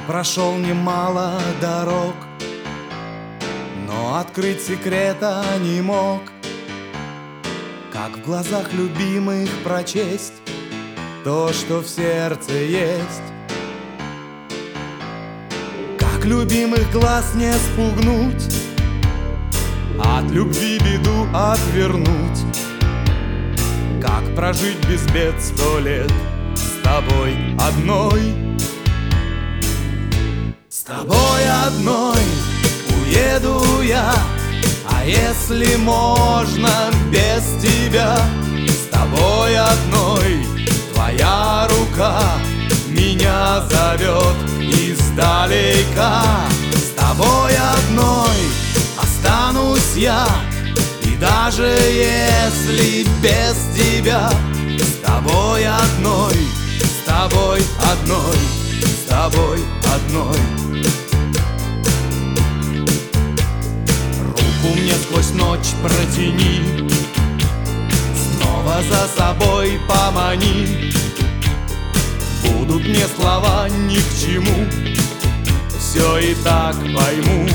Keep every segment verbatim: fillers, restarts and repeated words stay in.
прошел немало дорог, но открыть секрета не мог. Как в глазах любимых прочесть то, что в сердце есть? Как любимых глаз не спугнуть, от любви беду отвернуть? Как прожить без бед сто лет с тобой одной? С тобой одной уеду я, а если можно без тебя? С тобой одной твоя рука меня зовет издалека. С тобой одной останусь я, и даже если без тебя. С тобой одной, с тобой одной, с тобой одной. Руку мне сквозь ночь протяни, снова за собой помани. Будут мне слова ни к чему, все и так пойму.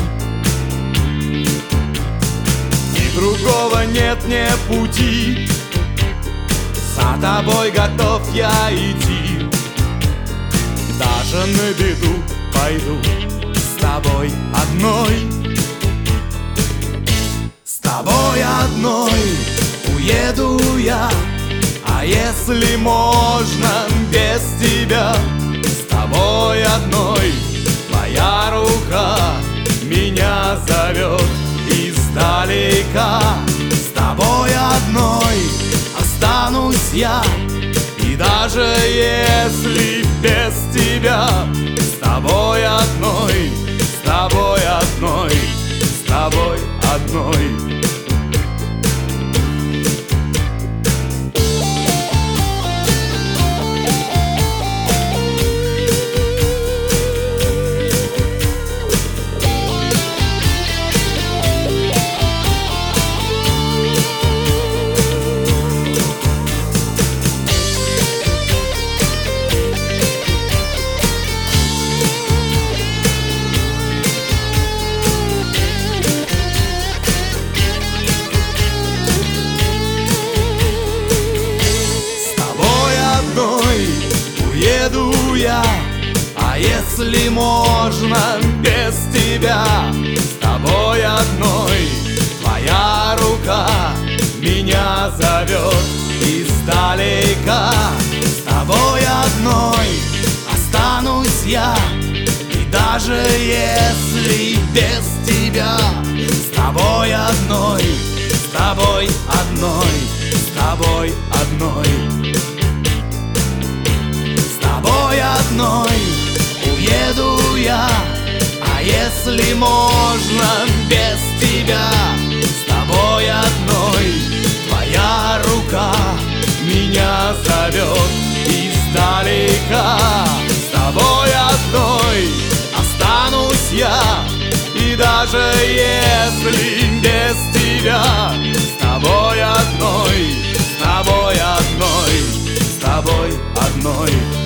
И другого нет мне пути, за тобой готов я идти. Даже на беду пойду с тобой одной. С тобой одной уеду я, а если можно без тебя? С тобой одной твоя рука меня зовет издалека. С тобой одной останусь я, и даже если без тебя. С тобой одной, с тобой одной, с тобой одной. Уеду я, а если можно без тебя? С тобой одной твоя рука меня зовет издалека. С тобой одной останусь я, и даже если без тебя. С тобой одной, с тобой одной, с тобой одной. С тобой одной уеду я, а если можно без тебя? С тобой одной твоя рука меня зовет издалека. С тобой одной останусь я, и даже если без тебя. С тобой одной, с тобой одной, с тобой одной.